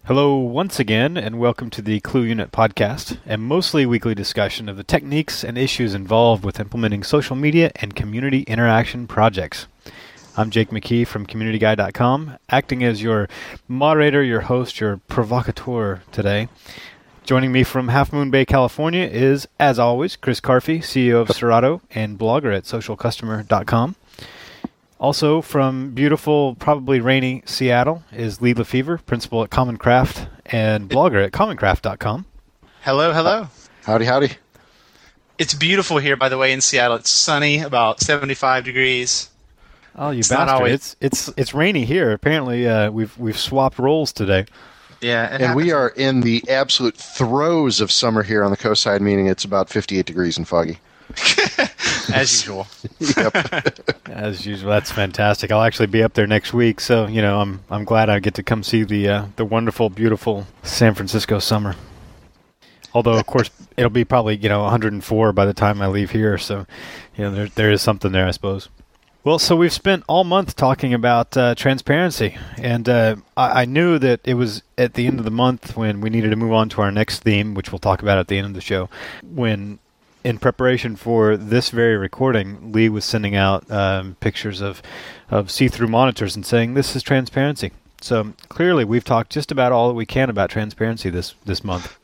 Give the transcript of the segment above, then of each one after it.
Hello once again, and welcome to the Clue Unit podcast, a mostly weekly discussion of the techniques and issues involved with implementing social media and community interaction projects. I'm Jake McKee from CommunityGuy.com, acting as your moderator, your host, your provocateur today. Joining me from Half Moon Bay, California is, as always, Chris Carfey, CEO of Serato and blogger at socialcustomer.com. Also from beautiful, probably rainy Seattle is Lee Lefevre, principal at Common Craft and blogger at commoncraft.com. Hello, hello. Howdy, howdy. It's beautiful here, by the way, in Seattle. It's sunny, about 75 degrees. Oh, you bastard! It's rainy here. Apparently, we've swapped roles today. Yeah, and we are in the absolute throes of summer here on the coast side, meaning it's about 58 degrees and foggy. As usual. Yep. As usual. That's fantastic. I'll actually be up there next week, so I'm glad I get to come see the wonderful, beautiful San Francisco summer. Although, of course, it'll be probably 104 by the time I leave here, so there is something there, I suppose. Well, so we've spent all month talking about transparency, and I knew that it was at the end of the month when we needed to move on to our next theme, which we'll talk about at the end of the show, when in preparation for this very recording, Lee was sending out pictures of see-through monitors and saying, this is transparency. So clearly we've talked just about all that we can about transparency this month.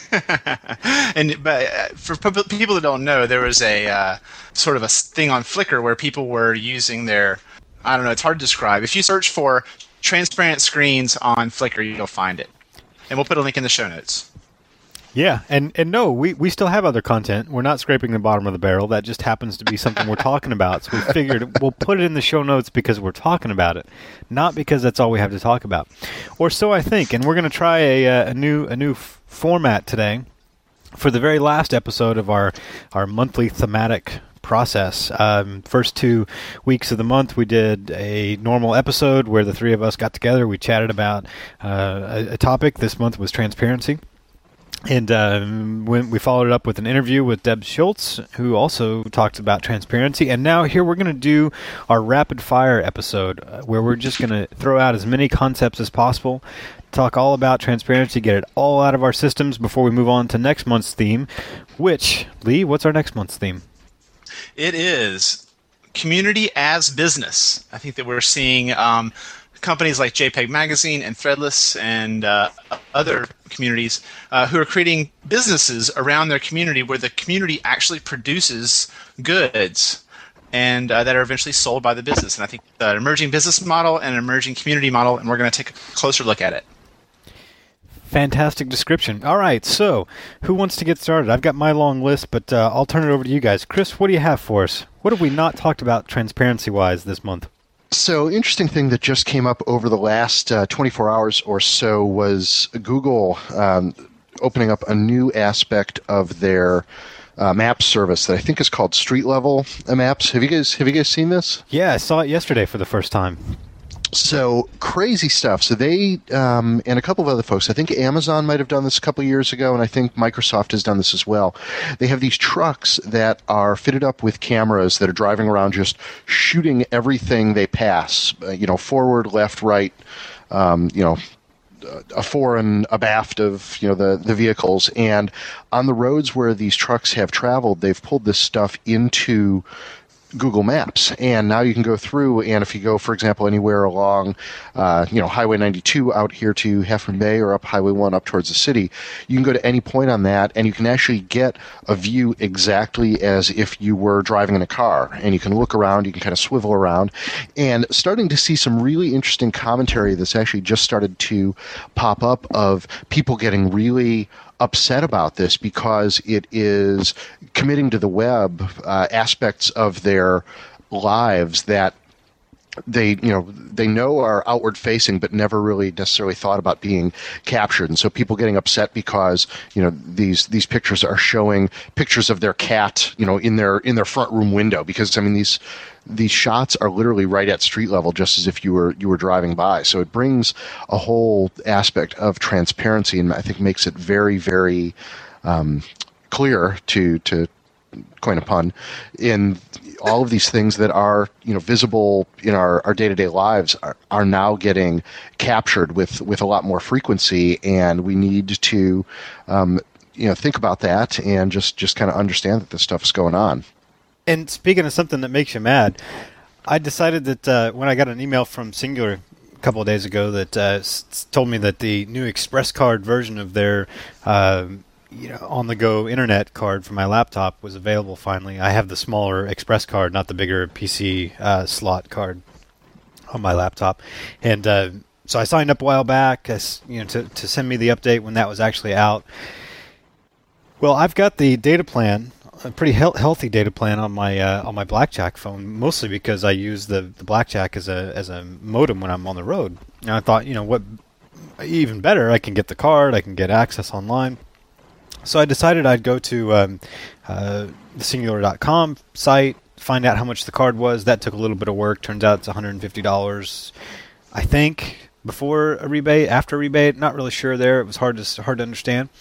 But for people that don't know, there was a sort of a thing on Flickr where people were using their, I don't know, it's hard to describe. If you search for transparent screens on Flickr, you'll find it. And we'll put a link in the show notes. Yeah, and no, we still have other content. We're not scraping the bottom of the barrel. That just happens to be something we're talking about. So we figured we'll put it in the show notes because we're talking about it, not because that's all we have to talk about. Or so I think. And we're going to try a new format today for the very last episode of our monthly thematic process. First 2 weeks of the month, we did a normal episode where the three of us got together. We chatted about a topic. This month was transparency. And when we followed it up with an interview with Deb Schultz, who also talked about transparency. And now here we're going to do our rapid fire episode, where we're just going to throw out as many concepts as possible, talk all about transparency, get it all out of our systems before we move on to next month's theme, which, Lee, what's our next month's theme? It is community as business. I think that we're seeing companies like JPEG Magazine and Threadless and other communities who are creating businesses around their community where the community actually produces goods and that are eventually sold by the business. And I think an emerging business model and an emerging community model, and we're going to take a closer look at it. Fantastic description. All right, so who wants to get started? I've got my long list, but I'll turn it over to you guys. Chris, what do you have for us? What have we not talked about transparency-wise this month? So, interesting thing that just came up over the last 24 hours or so was Google opening up a new aspect of their map service that I think is called Street Level Maps. Have you guys seen this? Yeah, I saw it yesterday for the first time. So crazy stuff. So they and a couple of other folks, I think Amazon might have done this a couple of years ago, and I think Microsoft has done this as well. They have these trucks that are fitted up with cameras that are driving around just shooting everything they pass, forward, left, right, afore and abaft of the vehicles. And on the roads where these trucks have traveled, they've pulled this stuff into Google Maps, and now you can go through, and if you go, for example, anywhere along, Highway 92 out here to Half Moon Bay or up Highway 1 up towards the city, you can go to any point on that, and you can actually get a view exactly as if you were driving in a car, and you can look around, you can kind of swivel around, and starting to see some really interesting commentary that's actually just started to pop up of people getting really upset about this because it is committing to the web aspects of their lives that they know are outward facing but never really necessarily thought about being captured. And so people getting upset because these pictures are showing pictures of their cat in their front room window, because these shots are literally right at street level, just as if you were driving by. So it brings a whole aspect of transparency, and I think makes it very, very clear to coin a pun, in all of these things that are visible in our day-to-day lives are now getting captured with a lot more frequency, and we need to think about that and just kind of understand that this stuff is going on. And speaking of something that makes you mad, I decided that when I got an email from Singular a couple of days ago that told me that the new Express Card version of their on-the-go internet card for my laptop was available finally. I have the smaller Express Card, not the bigger PC slot card on my laptop. And so I signed up a while back to send me the update when that was actually out. Well, I've got the data plan, a pretty healthy data plan on my Blackjack phone, mostly because I use the Blackjack as a modem when I'm on the road. And I thought, what even better, I can get the card, I can get access online. So I decided I'd go to the Singular.com site, find out how much the card was. That took a little bit of work. Turns out it's $150, I think, before a rebate, after a rebate. Not really sure there. It was hard to understand.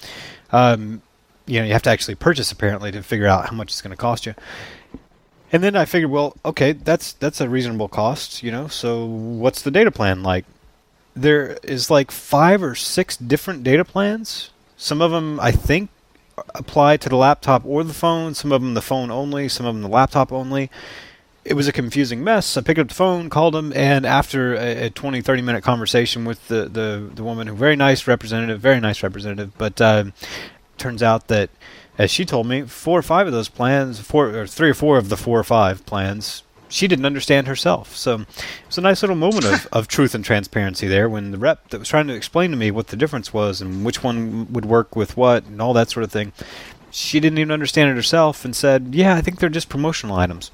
You have to actually purchase, apparently, to figure out how much it's going to cost you. And then I figured, well, okay, that's a reasonable cost, so what's the data plan like? There is like 5 or 6 different data plans. Some of them, I think, apply to the laptop or the phone. Some of them the phone only. Some of them the laptop only. It was a confusing mess. I picked up the phone, called them, and after a 20, 30-minute conversation with the woman, very nice representative, but turns out that, as she told me, 4 or 5 of those plans, 3 or 4 of the 4 or 5 plans, she didn't understand herself. So it was a nice little moment of truth and transparency there when the rep that was trying to explain to me what the difference was and which one would work with what and all that sort of thing, she didn't even understand it herself and said, yeah, I think they're just promotional items.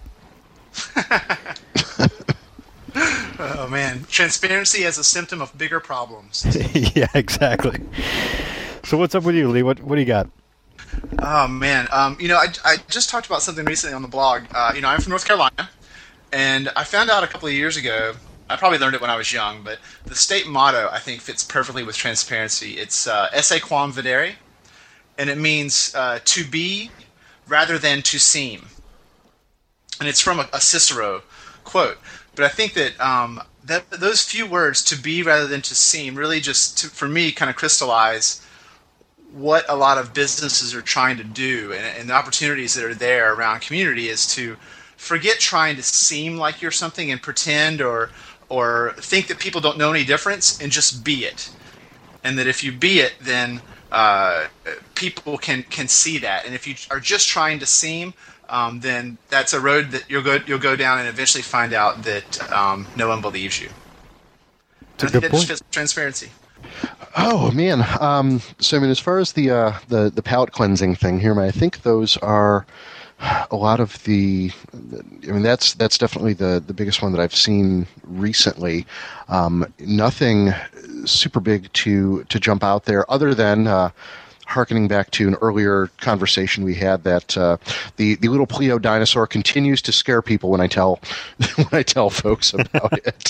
Oh, man. Transparency as a symptom of bigger problems. Yeah, exactly. So what's up with you, Lee? What do you got? Oh, man. I just talked about something recently on the blog. I'm from North Carolina. And I found out a couple of years ago, I probably learned it when I was young, but the state motto, I think, fits perfectly with transparency. It's esse quam videre, and it means to be rather than to seem. And it's from a Cicero quote. But I think that those few words, to be rather than to seem, really just, for me, kind of crystallize what a lot of businesses are trying to do, and the opportunities that are there around community is to forget trying to seem like you're something and pretend or think that people don't know any difference, and just be it. And that if you be it, then people can see that. And if you are just trying to seem, then that's a road that you'll go down and eventually find out that no one believes you. That's a good point. Just transparency. Oh man! So as far as the palate cleansing thing here, I think those are a lot of the. That's definitely the biggest one that I've seen recently. Nothing super big to jump out there, other than harkening back to an earlier conversation we had that the little Pleo dinosaur continues to scare people when I tell folks about it.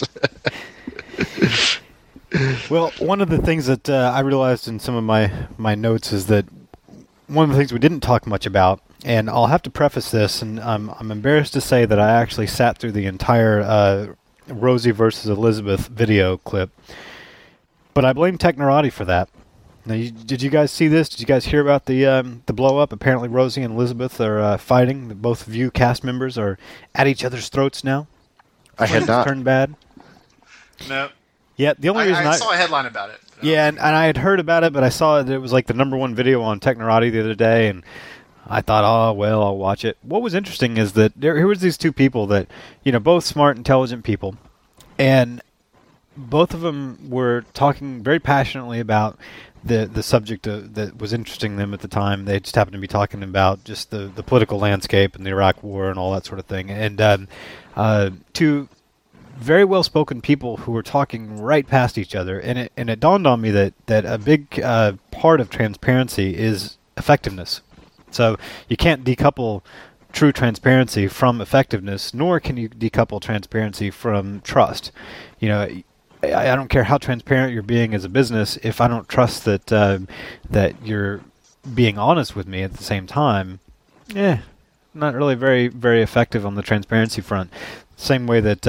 Well, one of the things that I realized in some of my notes is that one of the things we didn't talk much about, and I'll have to preface this, and I'm embarrassed to say that I actually sat through the entire Rosie versus Elizabeth video clip, but I blame Technorati for that. Now, did you guys see this? Did you guys hear about the blow up? Apparently, Rosie and Elizabeth are fighting. Both View cast members are at each other's throats now. I had not turned bad. No. Yeah, the only reason I saw a headline about it. Yeah, and I had heard about it, but I saw it was like the #1 video on Technorati the other day, and I thought, oh, well, I'll watch it. What was interesting is that here was these two people that, both smart, intelligent people, and both of them were talking very passionately about the subject that was interesting them at the time. They just happened to be talking about just the political landscape and the Iraq War and all that sort of thing. And two very well-spoken people who were talking right past each other, and it dawned on me that a big part of transparency is effectiveness. So you can't decouple true transparency from effectiveness, nor can you decouple transparency from trust. I don't care how transparent you're being as a business if I don't trust that you're being honest with me at the same time. not really very very effective on the transparency front. Same way that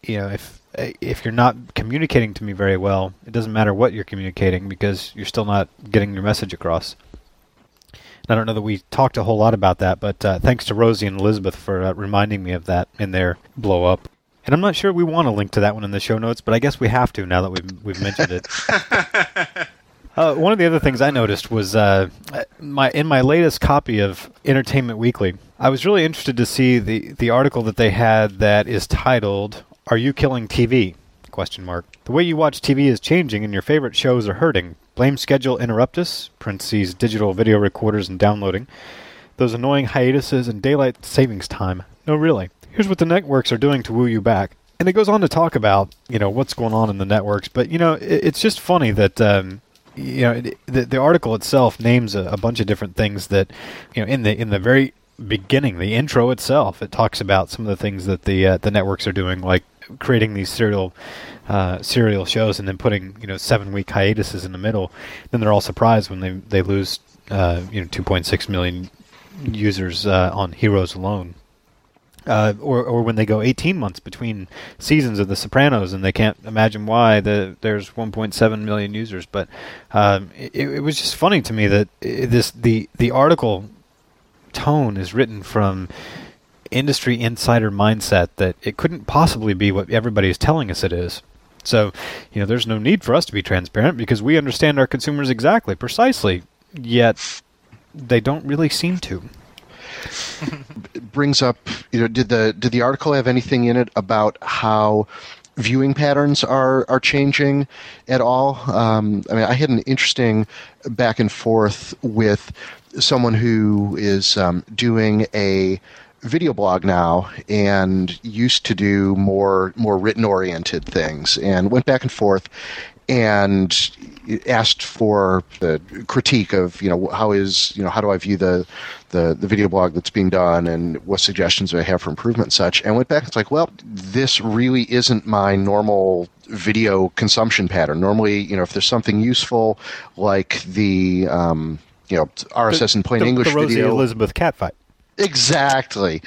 if you're not communicating to me very well, it doesn't matter what you're communicating because you're still not getting your message across. And I don't know that we talked a whole lot about that, but thanks to Rosie and Elizabeth for reminding me of that in their blow up. And I'm not sure we want to link to that one in the show notes, but I guess we have to now that we've mentioned it. One of the other things I noticed was in my latest copy of Entertainment Weekly, I was really interested to see the article that they had that is titled, "Are You Killing TV?" ? The way you watch TV is changing and your favorite shows are hurting. Blame schedule interruptus, parentheses, digital video recorders and downloading. Those annoying hiatuses and daylight savings time. No, really. Here's what the networks are doing to woo you back. And it goes on to talk about, what's going on in the networks. But, it's just funny that, the article itself names a bunch of different things that, in the very beginning, the intro itself, it talks about some of the things that the networks are doing, like creating these serial shows and then putting 7-week hiatuses in the middle. Then they're all surprised when they lose 2.6 million users on Heroes alone. Or when they go 18 months between seasons of The Sopranos and they can't imagine why there's 1.7 million users. But it was just funny to me that the article tone is written from industry insider mindset that it couldn't possibly be what everybody is telling us it is. So, there's no need for us to be transparent because we understand our consumers precisely, yet they don't really seem to. It brings up, did the article have anything in it about how viewing patterns are changing at all? I had an interesting back and forth with someone who is doing a video blog now and used to do more written oriented things, and went back and forth and asked for the critique of how do I view the video blog that's being done and what suggestions do I have for improvement and such, and went back and it's like, well, this really isn't my normal video consumption pattern. Normally, if there's something useful like the RSS in plain English the Rosie video, Elizabeth catfight. Exactly.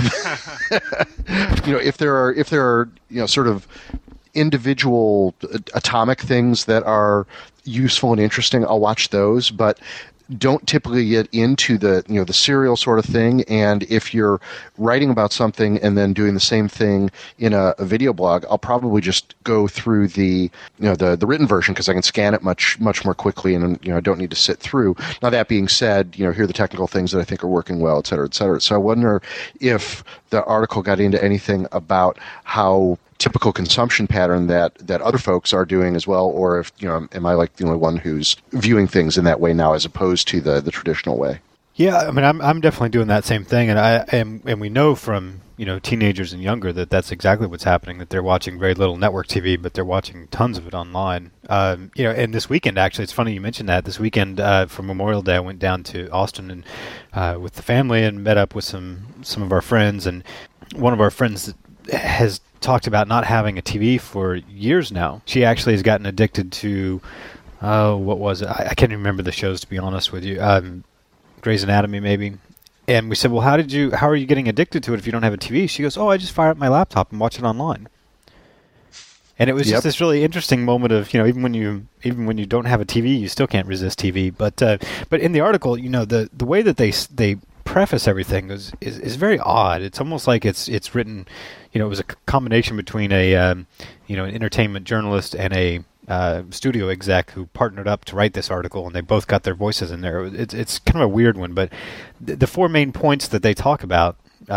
If there are sort of individual atomic things that are useful and interesting, I'll watch those, but don't typically get into the serial sort of thing. And if you're writing about something and then doing the same thing in a video blog, I'll probably just go through the written version because I can scan it much more quickly and I don't need to sit through. Now that being said, here are the technical things that I think are working well, et cetera, et cetera. So I wonder if the article got into anything about how typical consumption pattern that other folks are doing as well, or if am I like the only one who's viewing things in that way now as opposed to the traditional way? Yeah, I'm definitely doing that same thing, and we know from teenagers and younger that that's exactly what's happening. That they're watching very little network TV, but they're watching tons of it online. And this weekend, actually, it's funny you mentioned that. This weekend for Memorial Day, I went down to Austin and with the family and met up with some of our friends, and one of our friends has talked about not having a TV for years now. She actually has gotten addicted to, what was it? I can't even remember the shows, to be honest with you. Grey's Anatomy, maybe. And we said, well, how are you getting addicted to it if you don't have a TV? She goes, I just fire up my laptop and watch it online. And it was just this really interesting moment of, even when you don't have a TV, you still can't resist TV. But in the article, the way that they preface everything is very odd. It's almost like it's written, it was a combination between an entertainment journalist and a studio exec who partnered up to write this article, and they both got their voices in there. It's kind of a weird one, but the four main points that they talk about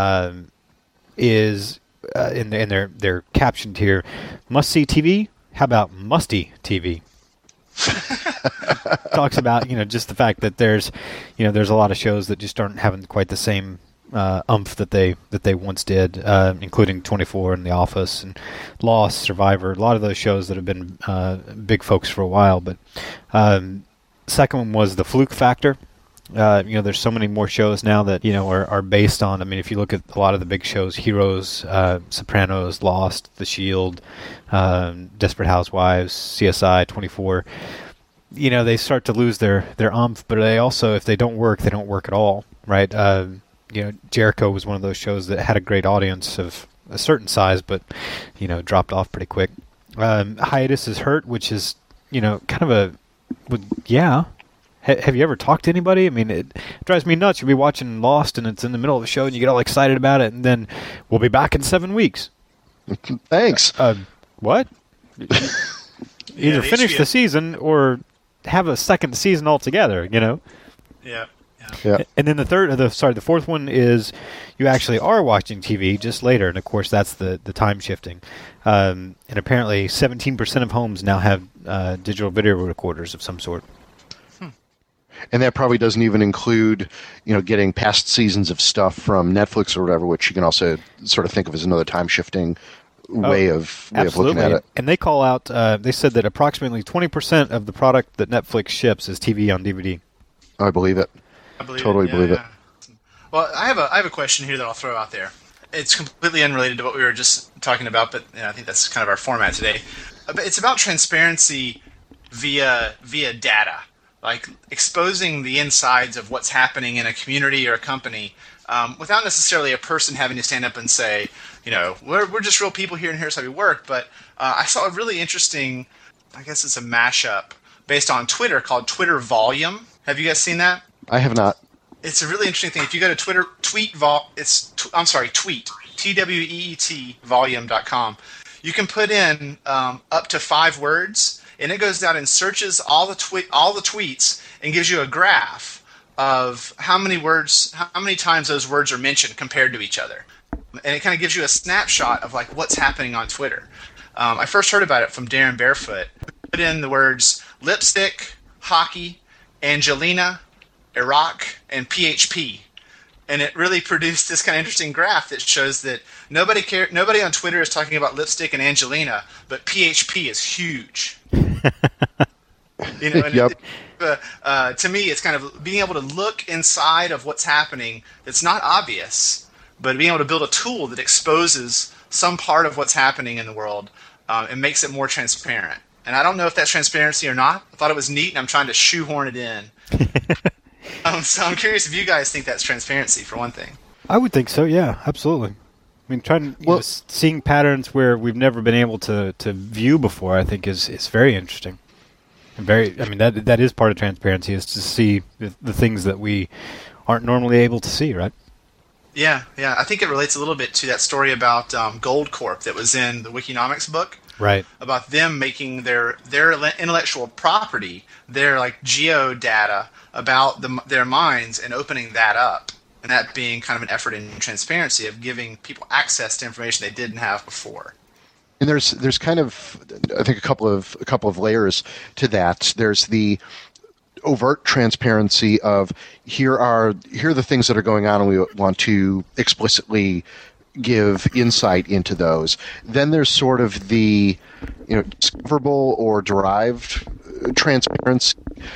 is in their captioned here: must-see TV. How about musty TV? Talks about just the fact that there's a lot of shows that just aren't having quite the same umph that they once did, including 24 and The Office and Lost, Survivor, a lot of those shows that have been big folks for a while. But second one was the fluke factor. There's so many more shows now that are based on. If you look at a lot of the big shows, Heroes, Sopranos, Lost, The Shield, Desperate Housewives, CSI, 24. They start to lose their umph, but they also, if they don't work at all, right? Jericho was one of those shows that had a great audience of a certain size, but dropped off pretty quick. Hiatus is hurt, which is kind of have you ever talked to anybody? I mean, it drives me nuts. You'll be watching Lost, and it's in the middle of the show, and you get all excited about it, and then we'll be back in 7 weeks. Thanks. What? Either finish the season or have a second season altogether. Yeah. And then the fourth one is you actually are watching TV just later, and of course that's the time shifting. And apparently 17% of homes now have digital video recorders of some sort. And that probably doesn't even include, getting past seasons of stuff from Netflix or whatever, which you can also sort of think of as another time shifting way of looking at it. And they call out, they said that approximately 20% of the product that Netflix ships is TV on DVD. I believe it. Totally believe it. Well, I have a question here that I'll throw out there. It's completely unrelated to what we were just talking about, but I think that's kind of our format today. But it's about transparency via data, like exposing the insides of what's happening in a community or a company, without necessarily a person having to stand up and say, we're just real people here, and here's how we work. But I saw a really interesting, I guess it's a mashup based on Twitter called Twitter Volume. Have you guys seen that? I have not. It's a really interesting thing. If you go to Twitter, tweet, TWEET, volume.com, you can put in up to 5 words, and it goes down and searches all the tweets and gives you a graph of how many times those words are mentioned compared to each other. And it kind of gives you a snapshot of like what's happening on Twitter. I first heard about it from Darren Barefoot. Put in the words lipstick, hockey, Angelina, Iraq, and PHP, and it really produced this kind of interesting graph that shows that nobody on Twitter is talking about lipstick and Angelina, but PHP is huge. Yep. To me, it's kind of being able to look inside of what's happening that's not obvious, but being able to build a tool that exposes some part of what's happening in the world and makes it more transparent. And I don't know if that's transparency or not. I thought it was neat, and I'm trying to shoehorn it in. So I'm curious if you guys think that's transparency, for one thing. I would think so, yeah, absolutely. I mean, seeing patterns where we've never been able to view before, I think is very interesting. And that is part of transparency, is to see the things that we aren't normally able to see, right? Yeah. I think it relates a little bit to that story about Goldcorp that was in the Wikinomics book. Right. About them making their intellectual property, their like geodata about their mines, and opening that up, and that being kind of an effort in transparency of giving people access to information they didn't have before. And there's kind of, I think, a couple of layers to that. There's the overt transparency of here are the things that are going on, and we want to explicitly give insight into those. Then there's sort of the discoverable or derived transparency.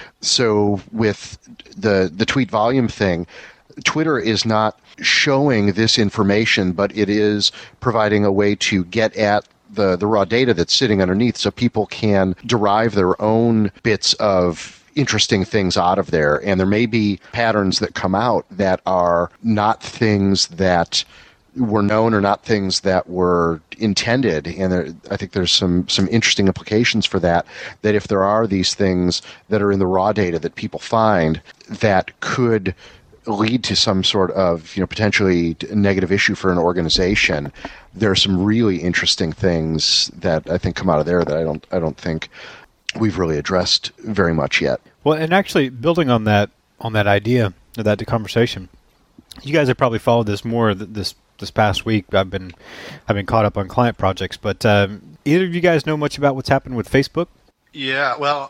So with the tweet volume thing, Twitter is not showing this information, but it is providing a way to get at the raw data that's sitting underneath, so people can derive their own bits of interesting things out of there. And there may be patterns that come out that are not things that were known or not things that were intended, and I think there's some interesting implications for that if there are these things that are in the raw data that people find that could lead to some sort of potentially negative issue for an organization. There are some really interesting things that I think come out of there that I don't think we've really addressed very much yet. Well, and actually building on that idea of that conversation, you guys have probably followed this more this past week. I've been caught up on client projects, but either of you guys know much about what's happened with Facebook? Yeah, well,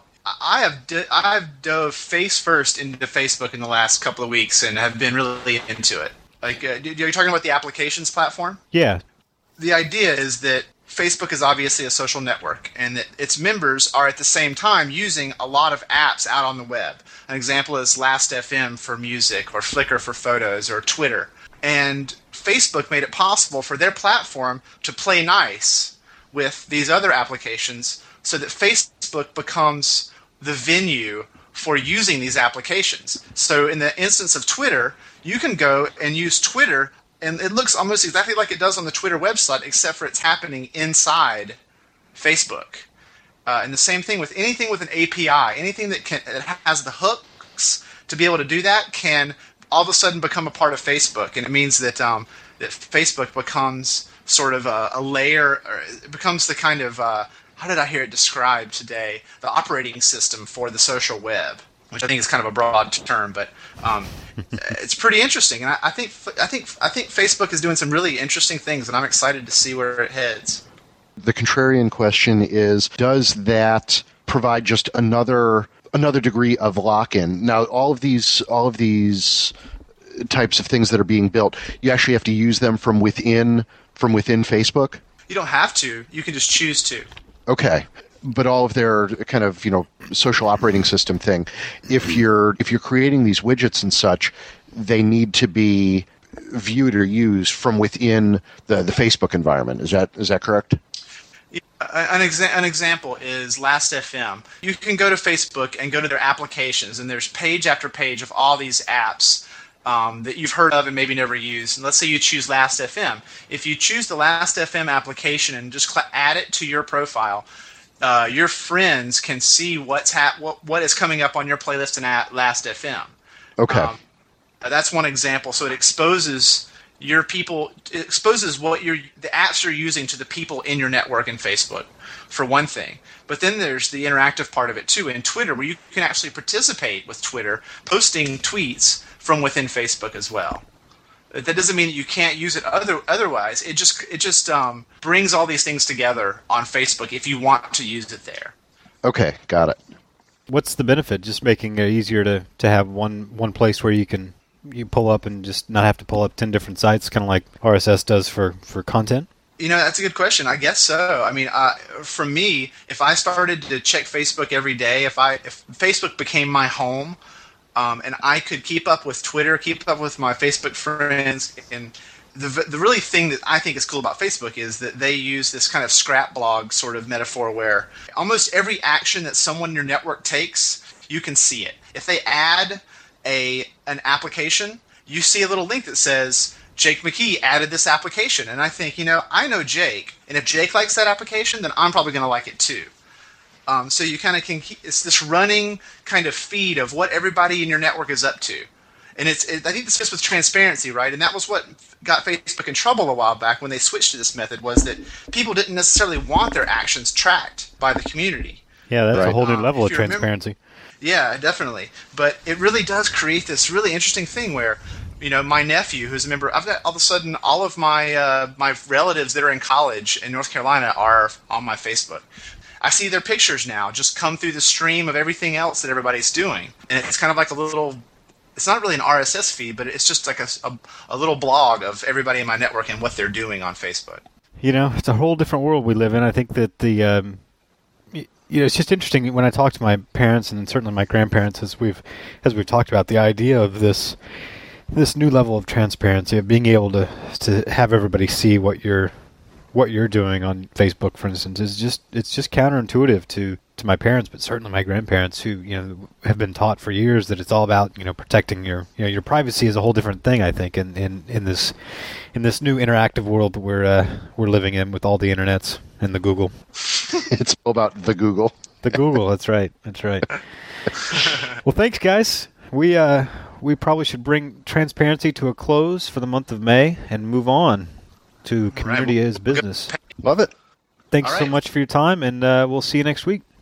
I've dove face first into Facebook in the last couple of weeks and have been really into it. Like, you're talking about the applications platform? Yeah. The idea is that Facebook is obviously a social network, and that its members are at the same time using a lot of apps out on the web. An example is Last.fm for music, or Flickr for photos, or Twitter. And Facebook made it possible for their platform to play nice with these other applications so that Facebook becomes the venue for using these applications. So in the instance of Twitter, you can go and use Twitter, and it looks almost exactly like it does on the Twitter website, except for it's happening inside Facebook. And the same thing with anything with an API, anything that has the hooks to be able to do that can all of a sudden become a part of Facebook, and it means that that Facebook becomes sort of a layer, or it becomes the kind of how did I hear it described today? The operating system for the social web, which I think is kind of a broad term, but it's pretty interesting. And I think Facebook is doing some really interesting things, and I'm excited to see where it heads. The contrarian question is, does that provide just another degree of lock-in? Now, all of these types of things that are being built, you actually have to use them from within Facebook? You don't have to. You can just choose to. Okay. But all of their kind of, social operating system thing, if you're creating these widgets and such, they need to be viewed or used from within the Facebook environment. Is that correct? An example is Last.fm. You can go to Facebook and go to their applications, and there's page after page of all these apps that you've heard of and maybe never used. And let's say you choose Last.fm. If you choose the Last.fm application and just add it to your profile, your friends can see what is coming up on your playlist in Last.fm. Okay. That's one example. So it exposes your people. It exposes the apps you're using to the people in your network in Facebook, for one thing. But then there's the interactive part of it too in Twitter, where you can actually participate with Twitter, posting tweets from within Facebook as well. That doesn't mean that you can't use it otherwise. It just brings all these things together on Facebook if you want to use it there. Okay, got it. What's the benefit? Just making it easier to have one place where you pull up and just not have to pull up 10 different sites, kind of like RSS does for content? That's a good question. I guess so. I mean, for me, if I started to check Facebook every day, if Facebook became my home, and I could keep up with Twitter, keep up with my Facebook friends, and the really thing that I think is cool about Facebook is that they use this kind of scrap blog sort of metaphor where almost every action that someone in your network takes, you can see it. If they add an application, you see a little link that says, Jake McKee added this application. And I think, I know Jake, and if Jake likes that application, then I'm probably going to like it too. So you kind of can it's this running kind of feed of what everybody in your network is up to. And I think this fits with transparency, right? And that was what got Facebook in trouble a while back when they switched to this method, was that people didn't necessarily want their actions tracked by the community. Yeah, that's a whole new level of transparency. Yeah, definitely. But it really does create this really interesting thing where, my nephew, who's a member, I've got all of a sudden all of my my relatives that are in college in North Carolina are on my Facebook. I see their pictures now just come through the stream of everything else that everybody's doing. And it's kind of like a little, it's not really an RSS feed, but it's just like a little blog of everybody in my network and what they're doing on Facebook. It's a whole different world we live in. I think that it's just interesting when I talk to my parents and certainly my grandparents, as we've talked about, the idea of this new level of transparency, of being able to have everybody see what you're doing on Facebook, for instance, it's just counterintuitive to my parents, but certainly my grandparents, who have been taught for years that it's all about protecting your privacy is a whole different thing. I think in this new interactive world that we're living in with all the internets and the Google. It's all about the Google. The Google. That's right. Well, thanks, guys. We probably should bring transparency to a close for the month of May and move on to community as business. Love it. Thanks so much for your time, and we'll see you next week.